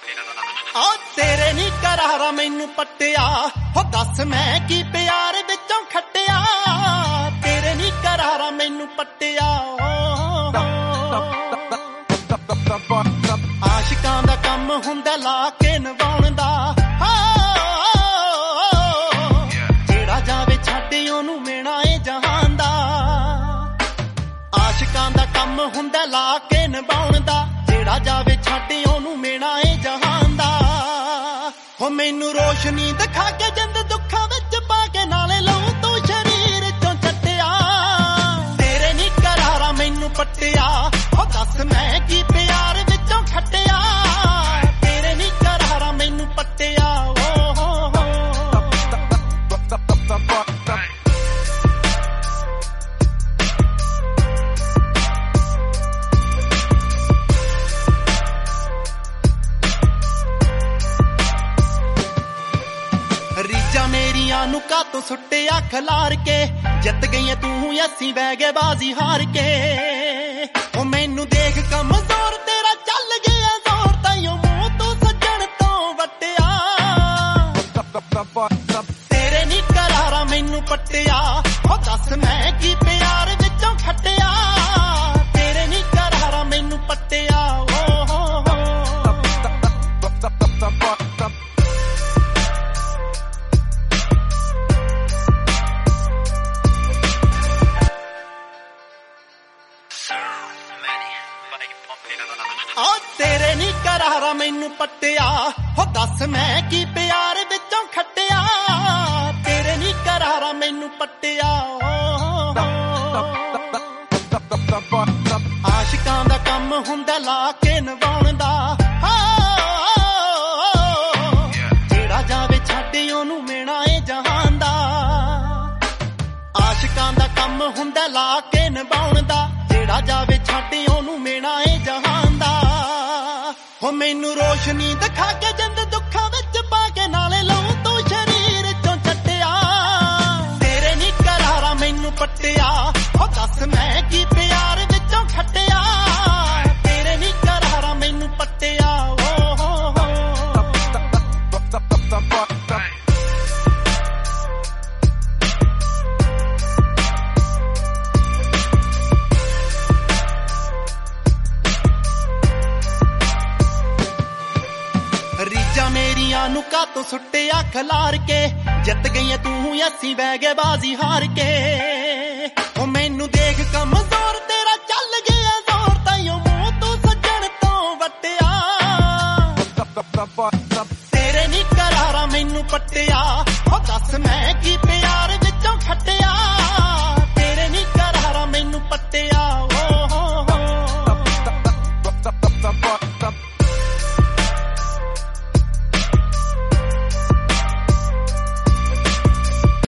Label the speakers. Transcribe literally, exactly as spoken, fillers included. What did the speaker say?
Speaker 1: ਆ ਤੇਰੇ ਨੀ ਕਰਾਰਾ ਮੈਨੂੰ ਪੱਟਿਆ ਹੋ ਦੱਸ ਮੈਂ ਕੀ ਪਿਆਰ ਵਿੱਚੋਂ ਖੱਟਿਆ ਤੇਰੇ ਨੀ ਕਰਾਰਾ ਮੈਨੂੰ ਪੱਟਿਆ ਆਸ਼ਿਕਾਂ ਦਾ ਕੰਮ ਹੁੰਦਾ ਲਾ ਕੇ ਨਿਭਾਉਣ ਦਾ ਜਿਹੜਾ ਜਾਵੇ ਛੱਡ ਉਹਨੂੰ ਮੇਣਾ ਏ ਜਹਾਨ ਦਾ ਆਸ਼ਿਕਾਂ ਦਾ ਕੰਮ ਹੁੰਦਾ ਲਾ ਕੇ ਨਿਭਾਉਣ ਦਾ ਜਿਹੜਾ ਜਾਵੇ ਛੱਡ ਉਹਨੂੰ ਮੇਣਾ ਏ ਜਹਾਨ ਦਾ ਹੋ ਮੈਨੂੰ ਰੋਸ਼ਨੀ ਦਿਖਾ ਕੇ ਜਿੰਦ ਦੁੱਖਾਂ ਵਿੱਚ ਪਾ ਕੇ ਨਾਲੇ ਲਊ ਤੂੰ ਸ਼ਰੀਰ ਚੋਂ ਚੱਟਿਆ ਤੇਰੇ ਨੀ ਕਰਾਰਾ ਮੈਨੂੰ ਪੱਟਿਆ ਹੋ ਦੱਸ ਮੈਂ ਕੀ ਪਿਆਰ ਵਿੱਚੋਂ ਖੱਟਿਆ ਤੇਰੇ ਨੀ ਕਰਾਰਾ ਮੈਨੂੰ ਪੱਟਿਆ ਰੀਜਾਂ ਮੇਰੀਆਂ ਨੂੰ ਕਾਤੋਂ ਸੁੱਟਿਆ ਖਲਾਰ ਕੇ ਜਿੱਤ ਗਈਆਂ ਤੂੰ ਅਸੀਂ ਬਹਿ ਗਏ ਬਾਜ਼ੀ ਹਾਰ ਕੇ ਉਹ ਮੈਨੂੰ ਦੇਖ ਕਮਜ਼ੋਰ ਤੇਰਾ ਚੱਲ ਗਿਆ ਜ਼ੋਰ ਤਾਈਓ ਮੂੰਹ ਤੋਂ ਸੱਜਣ ਤੋਂ ਵੱਟਿਆ ਤੇਰੇ ਨੀ ਕਰਾਰਾ ਮੈਨੂੰ ਪੱਟਿਆ ਉਹ ਦੱਸ ਮੈਂ ਕੀ ਪਿਆਰ ਵਿੱਚੋਂ ਖੱਟਿਆ ਤੇਰੇ ਨੀ ਕਰਾਰਾ ਮੈਨੂੰ ਪੱਟਿਆ ਆ ਤੇਰੇ ਨੀ ਕਰਾਰਾ ਮੈਨੂੰ ਪੱਟਿਆ ਹੋ ਦੱਸ ਮੈਂ ਕੀ ਪਿਆਰ ਵਿੱਚੋਂ ਖੱਟਿਆ ਤੇਰੇ ਨੀ ਕਰਾਰਾ ਮੈਨੂੰ ਪੱਟਿਆ ਆਸ਼ਿਕਾਂ ਦਾ ਕੰਮ ਹੁੰਦਾ ਲਾ ਕੇ ਨਿਭਾਉਣ ਦਾ ਜਿਹੜਾ ਜਾਵੇ ਛੱਡ ਉਹਨੂੰ ਮੇਣਾ ਏ ਜਹਾਨ ਦਾ ਆਸ਼ਿਕਾਂ ਦਾ ਕੰਮ ਹੁੰਦਾ ਲਾ ਕੇ ਨਿਭਾਉਣ ਦਾ ਜਿਹੜਾ ਜਾਵੇ ਛੱਡ ਉਹਨੂੰ ਮੇਣਾ ਏ ਜਹਾਨ ਦਾ ਹੋ ਮੈਨੂੰ ਰੋਸ਼ਨੀ ਦਿਖਾ ਕੇ ਜਿੰਦ ਦੁੱਖਾਂ ਵਿੱਚ ਪਾ ਕੇ ਨਾਲੇ ਲਊ ਤੂੰ ਸ਼ਰੀਰ ਚੋਂ ਚੱਟਿਆ ਤੇਰੇ ਨੀ ਕਰਾਰਾ ਮੈਨੂੰ ਪੱਟਿਆ ਹੋ ਦੱਸ ਮੈਂ ਕੀ ਪਿਆਰ ਵਿੱਚੋਂ ਖੱਟਿਆ ਤੇਰੇ ਨੀ ਕਰਾਰਾ ਮੈਨੂੰ ਪੱਟਿਆ ਰੀਜਾਂ ਮੇਰੀਆਂ ਨੂੰ ਕਾਤੋਂ ਸੁੱਟਿਆ ਖਲਾਰ ਕੇ ਜਿੱਤ ਗਈਆਂ ਤੂੰ ਅਸੀਂ ਬਹਿ ਗਏ ਬਾਜ਼ੀ ਹਾਰ ਕੇ ਉਹ ਮੈਨੂੰ ਦੇਖ ਕਮਜ਼ੋਰ ਤੇਰਾ ਚੱਲ ਗਿਆ ਜ਼ੋਰ ਤਾਈਓ ਮੂੰਹ ਤੋਂ ਸੱਜਣ ਤੋਂ ਵੱਟਿਆ ਤੇਰੇ ਨੀ ਕਰਾਰਾ ਮੈਨੂੰ ਪੱਟਿਆ ਉਹ ਦੱਸ ਮੈਂ ਕੀ